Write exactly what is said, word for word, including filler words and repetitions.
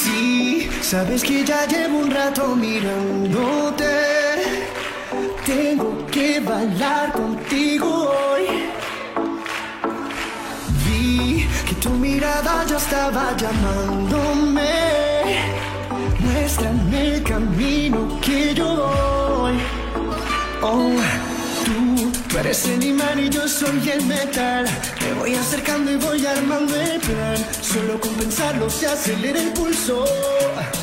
Sí, sabes que ya llevo un rato mirándote. Tengo que bailar contigo hoy. Vi que tu mirada ya estaba llamándome. Muéstrame el camino que yo voy. Oh, tú, tú eres el imán y yo soy el metal. Me voy acercando y voy armando el plan. Solo con pensarlo se acelera el pulso.